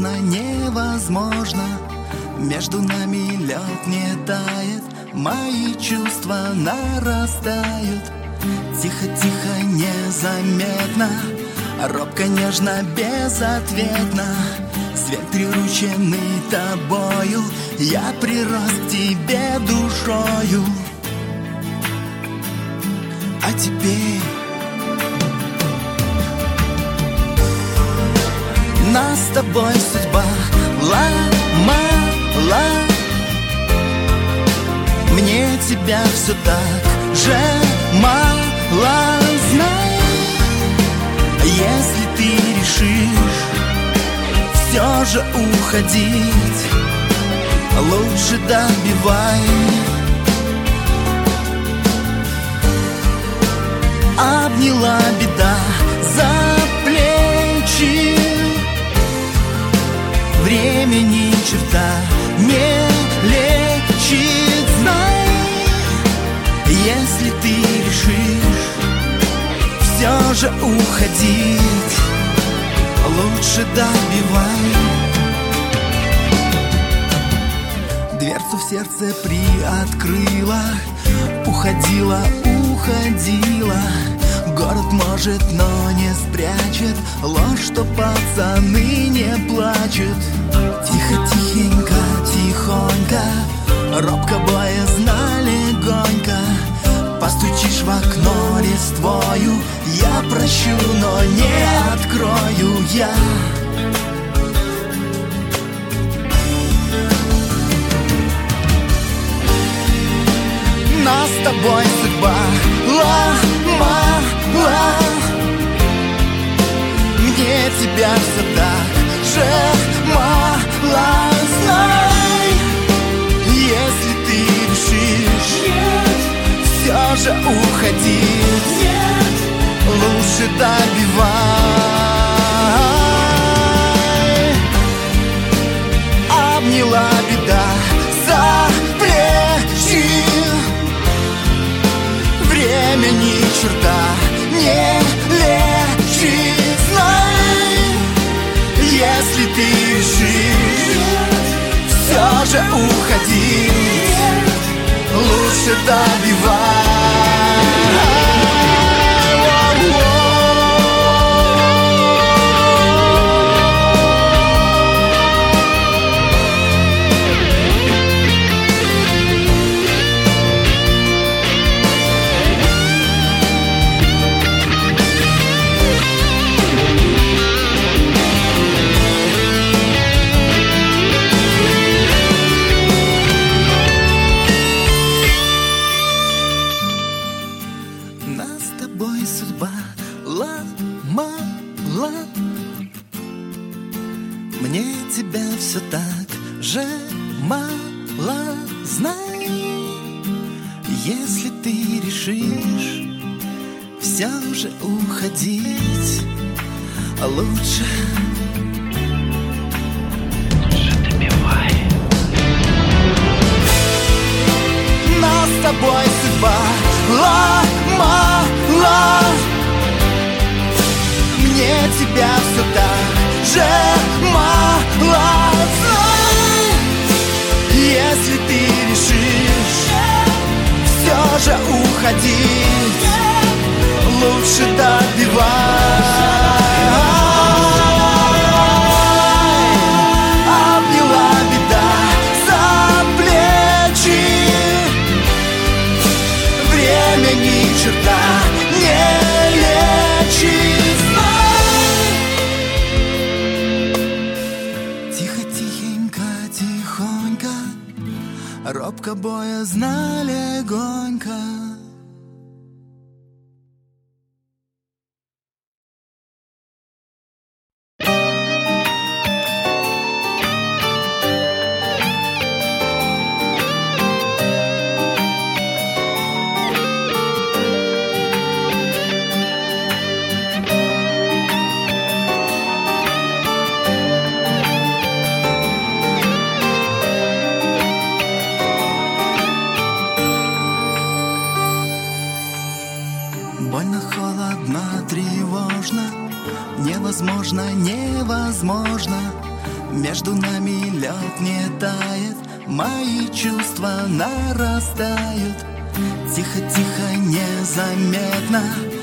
невозможно, невозможно. Между нами лед не тает, мои чувства нарастают. Тихо-тихо, незаметно, робко, нежно, безответно. Свет прирученный тобою, я прирос к тебе душою. А теперь нас с тобой судьба ломала. Мне тебя все так же мало. Знай, если ты решишь все же уходить, лучше добивай. Обняла беда за плечи, время ни черта не лечит. Знай, если ты решишь все же уходить, лучше добивай. Дверцу в сердце приоткрыла, уходила, уходила. Город может, но не спрячет ложь, что пацаны не плачут. Тихо, тихенько, тихонько, робко, боязно, легонько. Постучишь в окно листвою, я прощу, но не открою я. Нас с тобой судьба ломала. Мне тебя все так же мало. Знай, если ты решишь все же уходить, лучше добивай. Обняла беда за плечи, время ни черта не лечит. Знай, если ты решишь все же уходить, лучше добивай. Мне тебя все так же мало. Знай, если ты решишь все же уходить, лучше добивай. Нас с тобой судьба ломала. Мне тебя все так же мало. Знай, если ты решишь все же уходить, лучше добивай. Обняла беда за плечи, время ни черта не лечит. Робко, боязно, легонько. Больно, холодно, тревожно, невозможно, невозможно. между нами лед не тает, мои чувства нарастают. Тихо-тихо, незаметно